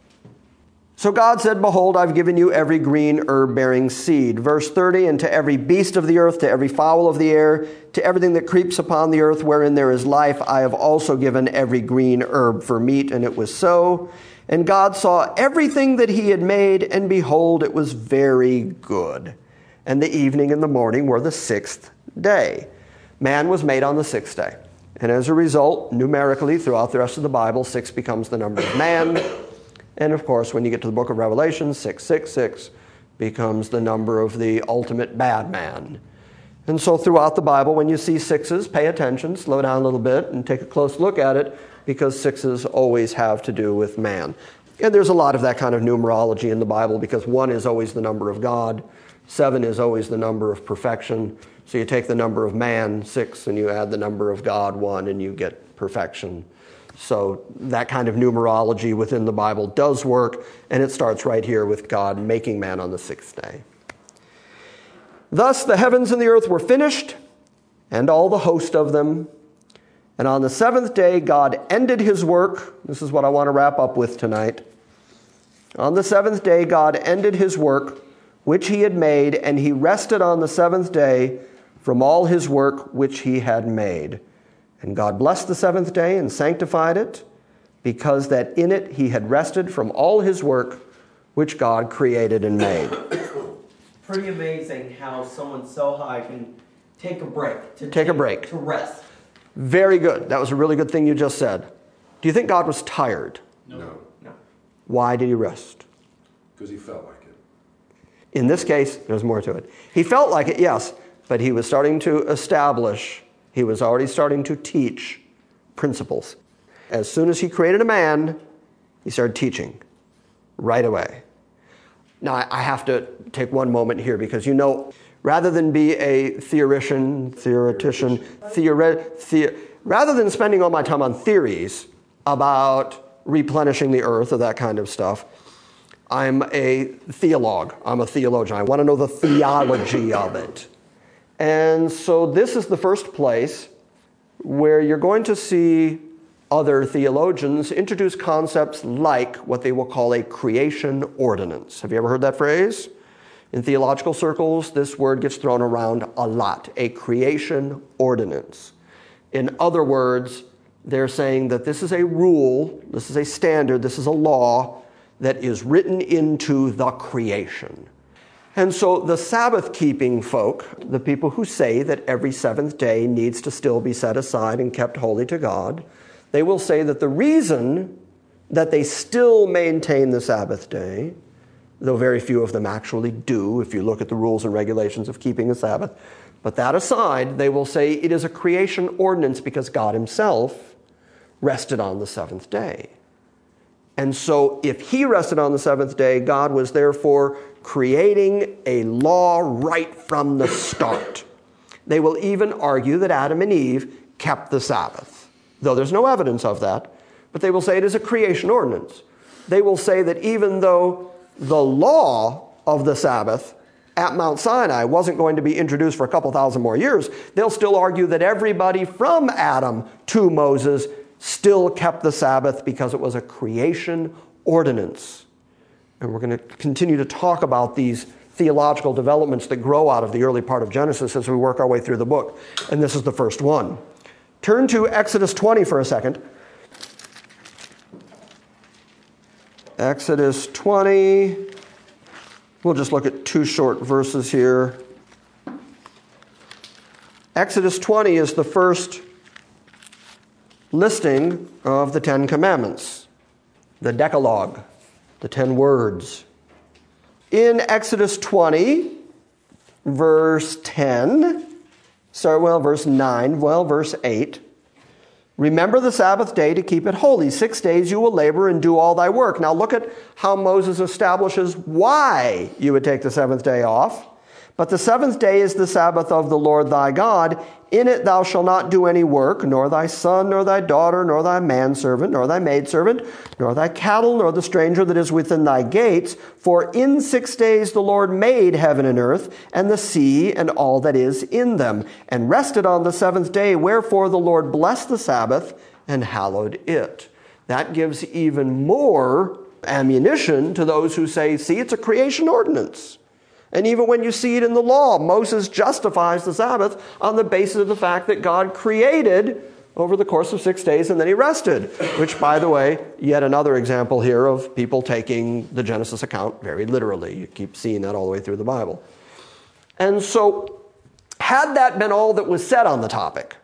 S2: So God said, Behold, I've given you every green herb-bearing seed. Verse 30, and to every beast of the earth, to every fowl of the air, to everything that creeps upon the earth wherein there is life, I have also given every green herb for meat, and it was so. And God saw everything that he had made, and behold, it was very good. And the evening and the morning were the sixth day. Man was made on the sixth day. And as a result, numerically, throughout the rest of the Bible, 6 becomes the number of man. And of course, when you get to the book of Revelation, 666 becomes the number of the ultimate bad man. And so throughout the Bible, when you see 6s, pay attention, slow down a little bit, and take a close look at it, because 6s always have to do with man. And there's a lot of that kind of numerology in the Bible, because 1 is always the number of God, 7 is always the number of perfection. So you take the number of man, 6, and you add the number of God, 1, and you get perfection. So that kind of numerology within the Bible does work, and it starts right here with God making man on the sixth day. Thus the heavens and the earth were finished, and all the host of them. And on the seventh day God ended his work. This is what I want to wrap up with tonight. On the seventh day God ended his work, which he had made, and he rested on the seventh day from all his work which he had made. And God blessed the seventh day and sanctified it, because that in it he had rested from all his work which God created and made.
S5: Pretty amazing how someone so high can take a break. To rest.
S2: Very good. That was a really good thing you just said. Do you think God was tired?
S4: No.
S2: Why did he rest?
S4: Because he felt like it.
S2: In this case, there's more to it. He felt like it, yes, but he was starting to establish, he was already starting to teach principles. As soon as he created a man, he started teaching right away. Now, I have to take one moment here, because rather than be a rather than spending all my time on theories about replenishing the earth or that kind of stuff, I'm a theologue. I'm a theologian. I want to know the theology of it. And so this is the first place where you're going to see other theologians introduce concepts like what they will call a creation ordinance. Have you ever heard that phrase? In theological circles, this word gets thrown around a lot, a creation ordinance. In other words, they're saying that this is a rule, this is a standard, this is a law that is written into the creation. And so the Sabbath-keeping folk, the people who say that every seventh day needs to still be set aside and kept holy to God, they will say that the reason that they still maintain the Sabbath day, though very few of them actually do, if you look at the rules and regulations of keeping the Sabbath, but that aside, they will say it is a creation ordinance because God himself rested on the seventh day. And so if he rested on the seventh day, God was therefore creating a law right from the start. They will even argue that Adam and Eve kept the Sabbath, though there's no evidence of that. But they will say it is a creation ordinance. They will say that even though the law of the Sabbath at Mount Sinai wasn't going to be introduced for a couple thousand more years, they'll still argue that everybody from Adam to Moses still kept the Sabbath because it was a creation ordinance. And we're going to continue to talk about these theological developments that grow out of the early part of Genesis as we work our way through the book. And this is the first one. Turn to Exodus 20 for a second. Exodus 20. We'll just look at two short verses here. Exodus 20 is the first listing of the Ten Commandments, the Decalogue, the 10 words. In Exodus 20, verse 10, verse 9, verse 8, remember the Sabbath day to keep it holy. 6 days you will labor and do all thy work. Now look at how Moses establishes why you would take the seventh day off. But the seventh day is the Sabbath of the Lord thy God. In it thou shalt not do any work, nor thy son, nor thy daughter, nor thy manservant, nor thy maidservant, nor thy cattle, nor the stranger that is within thy gates. For in 6 days the Lord made heaven and earth, and the sea, and all that is in them, and rested on the seventh day. Wherefore the Lord blessed the Sabbath and hallowed it. That gives even more ammunition to those who say, see, it's a creation ordinance. And even when you see it in the law, Moses justifies the Sabbath on the basis of the fact that God created over the course of 6 days and then he rested. Which, by the way, yet another example here of people taking the Genesis account very literally. You keep seeing that all the way through the Bible. And so, had that been all that was said on the topic,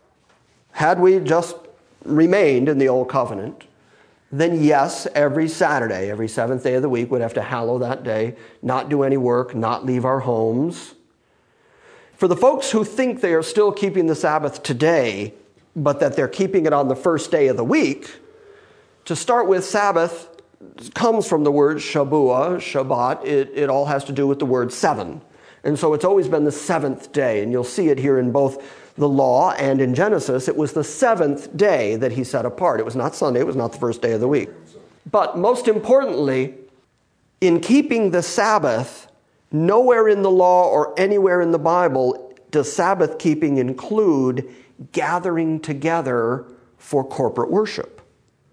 S2: had we just remained in the Old Covenant, then yes, every Saturday, every seventh day of the week, would have to hallow that day, not do any work, not leave our homes. For the folks who think they are still keeping the Sabbath today, but that they're keeping it on the first day of the week, to start with, Sabbath comes from the word Shabuah, Shabbat. It all has to do with the word seven. And so it's always been the seventh day, and you'll see it here in both the law and in Genesis. It was the seventh day that he set apart. It was not Sunday. It was not the first day of the week. But most importantly, in keeping the Sabbath, nowhere in the law or anywhere in the Bible does Sabbath keeping include gathering together for corporate worship.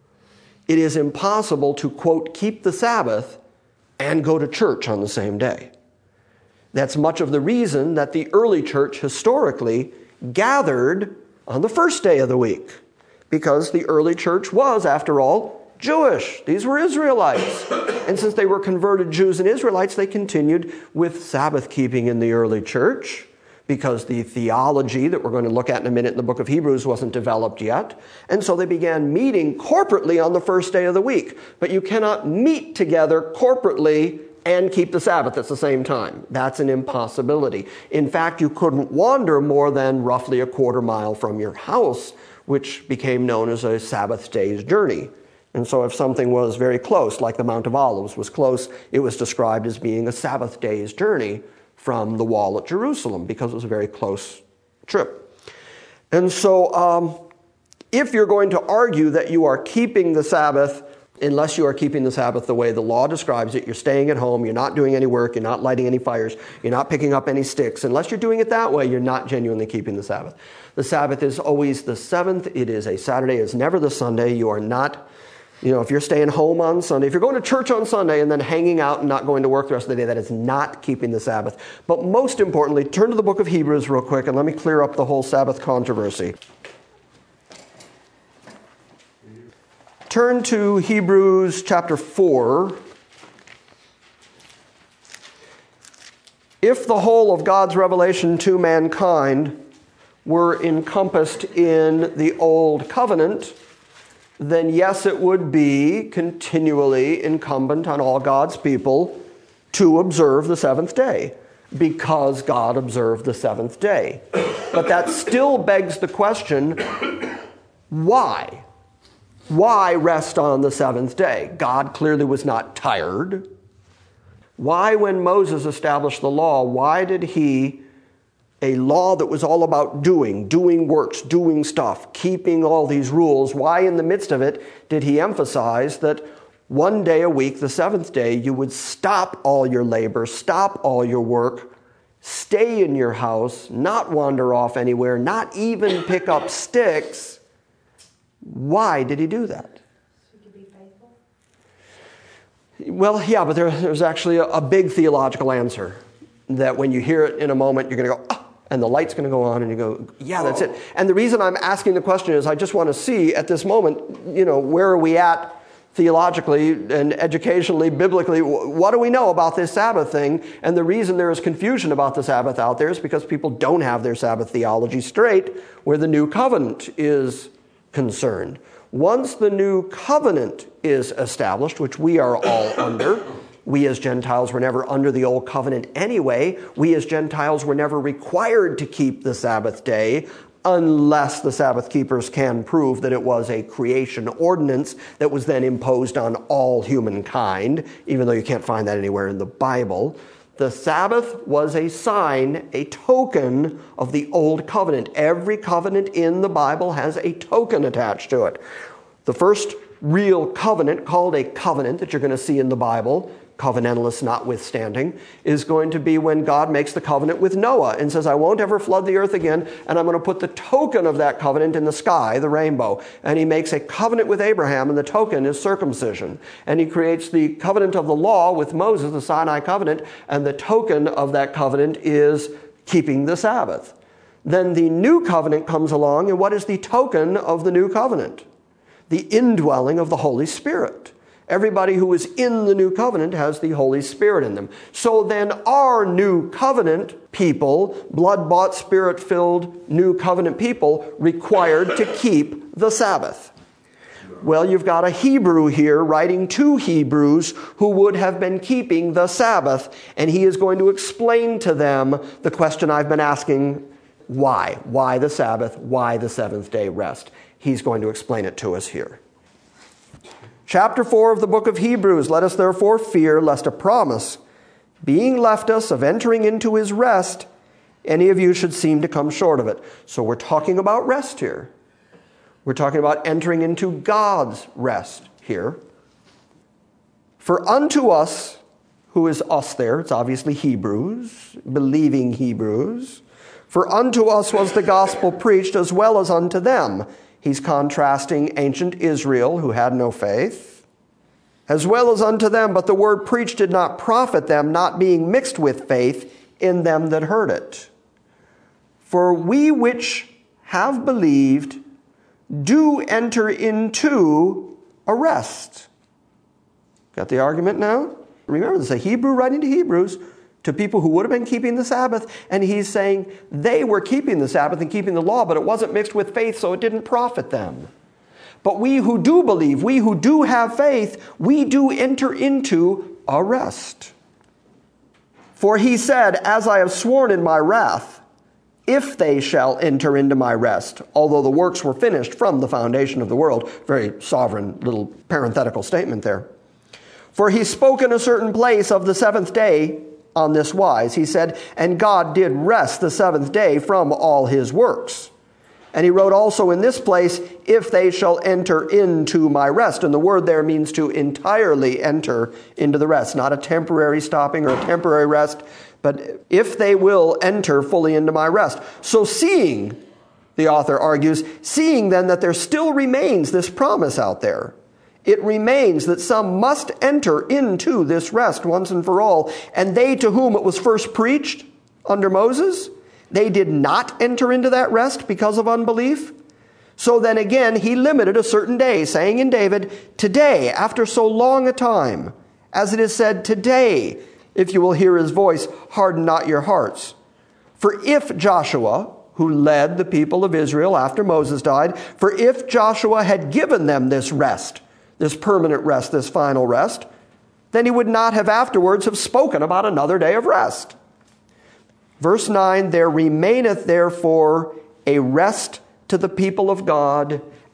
S2: It is impossible to, quote, keep the Sabbath and go to church on the same day. That's much of the reason that the early church historically gathered on the first day of the week, because the early church was, after all, Jewish. These were Israelites. And since they were converted Jews and Israelites, they continued with Sabbath keeping in the early church, because the theology that we're going to look at in a minute in the book of Hebrews wasn't developed yet. And so they began meeting corporately on the first day of the week. But you cannot meet together corporately and keep the Sabbath at the same time. That's an impossibility. In fact, you couldn't wander more than roughly a quarter mile from your house, which became known as a Sabbath day's journey. And so if something was very close, like the Mount of Olives was close, it was described as being a Sabbath day's journey from the wall at Jerusalem, because it was a very close trip. And so if you're going to argue that you are keeping the Sabbath, unless you are keeping the Sabbath the way the law describes it, you're staying at home, you're not doing any work, you're not lighting any fires, you're not picking up any sticks. Unless you're doing it that way, you're not genuinely keeping the Sabbath. The Sabbath is always the seventh. It is a Saturday. It's never the Sunday. You are not, if you're staying home on Sunday, if you're going to church on Sunday and then hanging out and not going to work the rest of the day, that is not keeping the Sabbath. But most importantly, turn to the book of Hebrews real quick and let me clear up the whole Sabbath controversy. Turn to Hebrews chapter 4. If the whole of God's revelation to mankind were encompassed in the Old Covenant, then yes, it would be continually incumbent on all God's people to observe the seventh day, because God observed the seventh day. But that still begs the question, why? Why rest on the seventh day? God clearly was not tired. Why, when Moses established the law, why did he, a law that was all about doing works, doing stuff, keeping all these rules, why in the midst of it did he emphasize that one day a week, the seventh day, you would stop all your labor, stop all your work, stay in your house, not wander off anywhere, not even pick up sticks? Why did he do that?
S6: So you could be faithful?
S2: Well, yeah, but there's actually a big theological answer that when you hear it in a moment, you're going to go, oh, and the light's going to go on, and you go, yeah, that's it. And the reason I'm asking the question is I just want to see at this moment, where are we at theologically and educationally, biblically? What do we know about this Sabbath thing? And the reason there is confusion about the Sabbath out there is because people don't have their Sabbath theology straight where the new covenant is concerned. Once the new covenant is established, which we are all under, we as Gentiles were never under the old covenant anyway. We as Gentiles were never required to keep the Sabbath day unless the Sabbath keepers can prove that it was a creation ordinance that was then imposed on all humankind, even though you can't find that anywhere in the Bible. The Sabbath was a sign, a token of the old covenant. Every covenant in the Bible has a token attached to it. The first real covenant, called a covenant, that you're going to see in the Bible, covenantalists notwithstanding, is going to be when God makes the covenant with Noah and says, I won't ever flood the earth again, and I'm going to put the token of that covenant in the sky, the rainbow. And he makes a covenant with Abraham, and the token is circumcision. And he creates the covenant of the law with Moses, the Sinai covenant, and the token of that covenant is keeping the Sabbath. Then the new covenant comes along, and what is the token of the new covenant? The indwelling of the Holy Spirit. Everybody who is in the new covenant has the Holy Spirit in them. So then our new covenant people, blood-bought, spirit-filled new covenant people, required to keep the Sabbath. Well, you've got a Hebrew here writing to Hebrews who would have been keeping the Sabbath, and he is going to explain to them the question I've been asking, why? Why the Sabbath? Why the seventh day rest? He's going to explain it to us here. Chapter 4 of the book of Hebrews, let us therefore fear lest a promise, being left us of entering into his rest, any of you should seem to come short of it. So we're talking about rest here. We're talking about entering into God's rest here. For unto us, who is us there, it's obviously Hebrews, believing Hebrews, for unto us was the gospel preached as well as unto them. He's contrasting ancient Israel, who had no faith, as well as unto them, but the word preached did not profit them, not being mixed with faith in them that heard it. For we which have believed do enter into a rest. Got the argument now? Remember, this is a Hebrew writing to Hebrews, to people who would have been keeping the Sabbath, and he's saying they were keeping the Sabbath and keeping the law, but it wasn't mixed with faith, so it didn't profit them. But we who do believe, we who do have faith, we do enter into a rest. For he said, as I have sworn in my wrath, if they shall enter into my rest, although the works were finished from the foundation of the world. Very sovereign little parenthetical statement there. For he spoke in a certain place of the seventh day on this wise. He said, and God did rest the seventh day from all his works. And he wrote also in this place, if they shall enter into my rest. And the word there means to entirely enter into the rest. Not a temporary stopping or a temporary rest, but if they will enter fully into my rest. So seeing, the author argues, seeing then that there still remains this promise out there, it remains that some must enter into this rest once and for all. And they to whom it was first preached under Moses, they did not enter into that rest because of unbelief. So then again, he limited a certain day, saying in David, today, after so long a time, as it is said, today, if you will hear his voice, harden not your hearts. For if Joshua, who led the people of Israel after Moses died, for if Joshua had given them this rest, this permanent rest, this final rest, then he would not have afterwards have spoken about another day of rest. Verse 9, there remaineth therefore a rest to the people of God,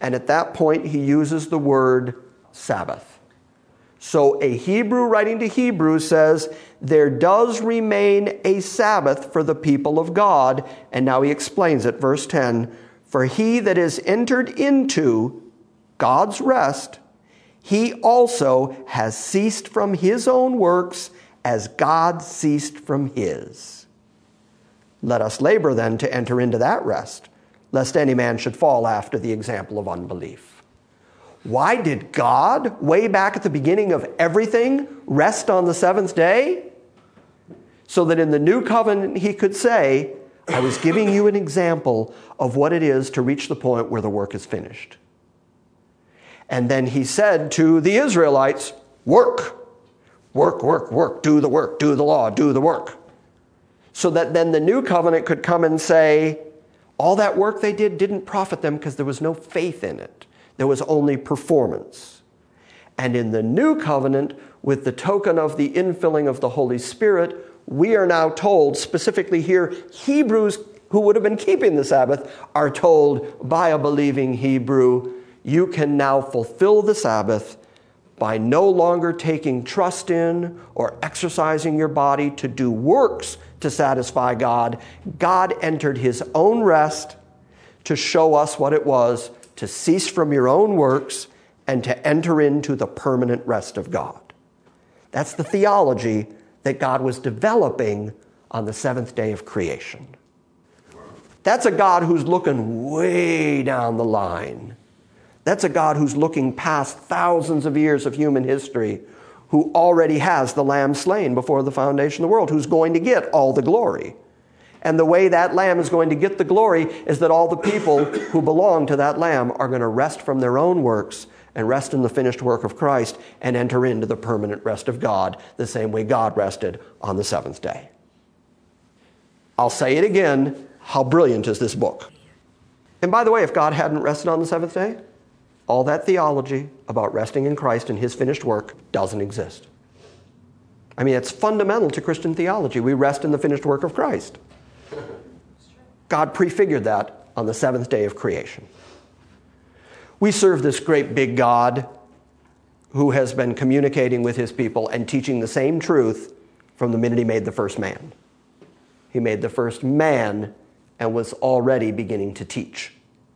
S2: And at that point, he uses the word Sabbath. So a Hebrew writing to Hebrews says, there does remain a Sabbath for the people of God. And now he explains it, verse 10, for he that is entered into God's rest, he also has ceased from his own works as God ceased from his. Let us labor then to enter into that rest, lest any man should fall after the example of unbelief. Why did God, way back at the beginning of everything, rest on the seventh day? So that in the new covenant he could say, I was giving you an example of what it is to reach the point where the work is finished. And then he said to the Israelites, work, work, work, work, do the work, do the law, do the work. So that then the new covenant could come and say, all that work they did didn't profit them because there was no faith in it. There was only performance. And in the new covenant, with the token of the infilling of the Holy Spirit, we are now told, specifically here, Hebrews who would have been keeping the Sabbath are told by a believing Hebrew, you can now fulfill the Sabbath by no longer taking trust in or exercising your body to do works to satisfy God. God entered his own rest to show us what it was to cease from your own works and to enter into the permanent rest of God. That's the theology that God was developing on the seventh day of creation. That's a God who's looking way down the line. That's a God who's looking past thousands of years of human history, who already has the lamb slain before the foundation of the world, who's going to get all the glory. And the way that lamb is going to get the glory is that all the people who belong to that lamb are going to rest from their own works and rest in the finished work of Christ and enter into the permanent rest of God, the same way God rested on the seventh day. I'll say it again, how brilliant is this book? And by the way, if God hadn't rested on the seventh day, all that theology about resting in Christ and his finished work doesn't exist. I mean, it's fundamental to Christian theology. We rest in the finished work of Christ. God prefigured that on the seventh day of creation. We serve this great big God who has been communicating with his people and teaching the same truth from the minute he made the first man. He made the first man and was already beginning to teach.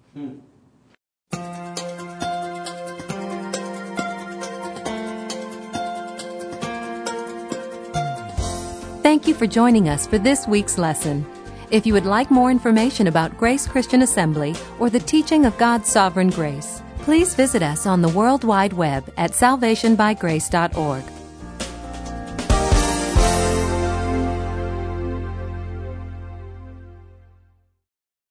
S1: Thank you for joining us for this week's lesson. If you would like more information about Grace Christian Assembly or the teaching of God's sovereign grace, please visit us on the World Wide Web at salvationbygrace.org